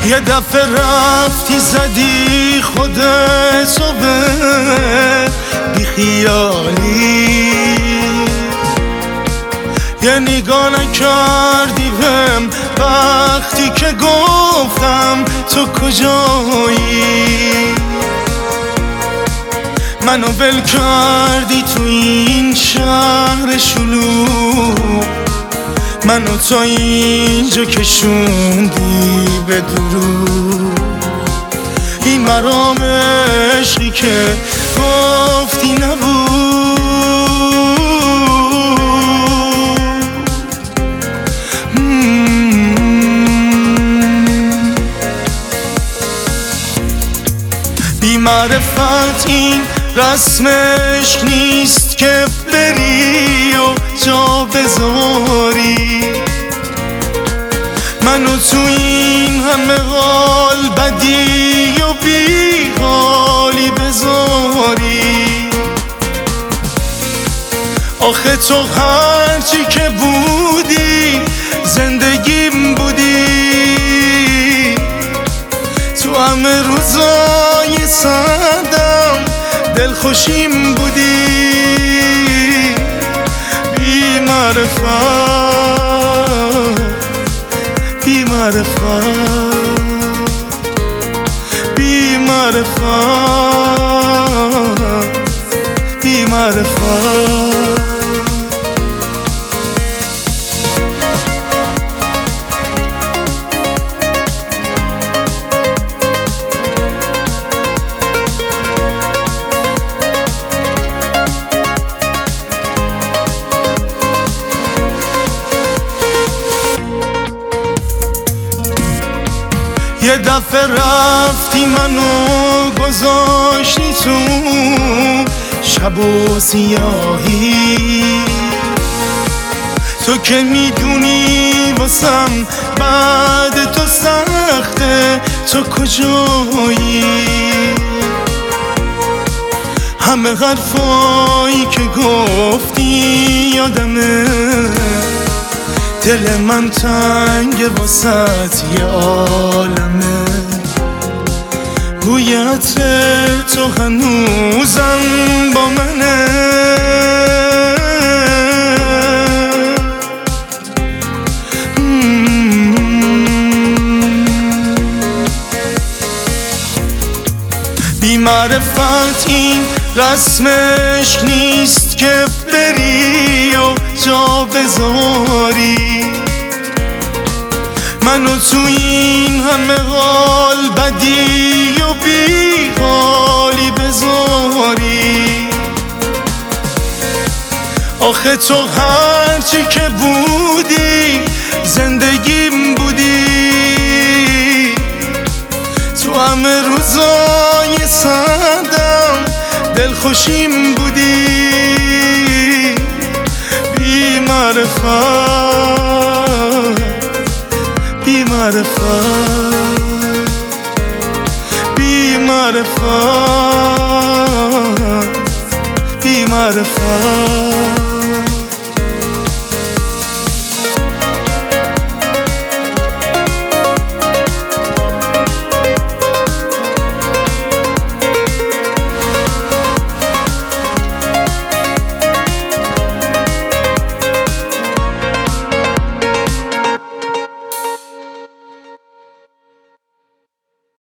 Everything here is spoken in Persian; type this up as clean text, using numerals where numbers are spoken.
یه دفعه رفتی زدی خودتو به بیخیالی، یه نگاه نکردی بهم وقتی که گفتم تو کجایی. منو ول کردی تو این شهر شلوغ، منو تا اینجا کشوندی به دروغ. این مرام عشقی که گفتی نبود، بی معرفت این رسم عشق نیست که بری و جا بذاری. منو تو این همه حال بدی و بی حالی بذاری. آخه تو هرچی که بودی زندگیم بودی، تو همه روزای سردم دلخوشیم بودی. بی معرفت، بی معرفت، بی معرفت، بی معرفت. یه دفعه رفتی منو گذاشتی تو شب و سیاهی، تو که میدونی واسم بعد تو سخته، تو کجایی؟ همه حرفایی که گفتی یادمه، دل من تنگ واسط یه عالمه. بوی عطر تو هنوزم با منه، بی معرفت این رسم عشق نیست که بری و جا بذاری. منو تو این همه حال بدی و بی حالی بذاری. آخه تو هرچی که بودی زندگیم بودی، تو همه روزای سردم دلخوشیم بودی. بی معرفت، بی معرفت، بی معرفت، بی معرفت.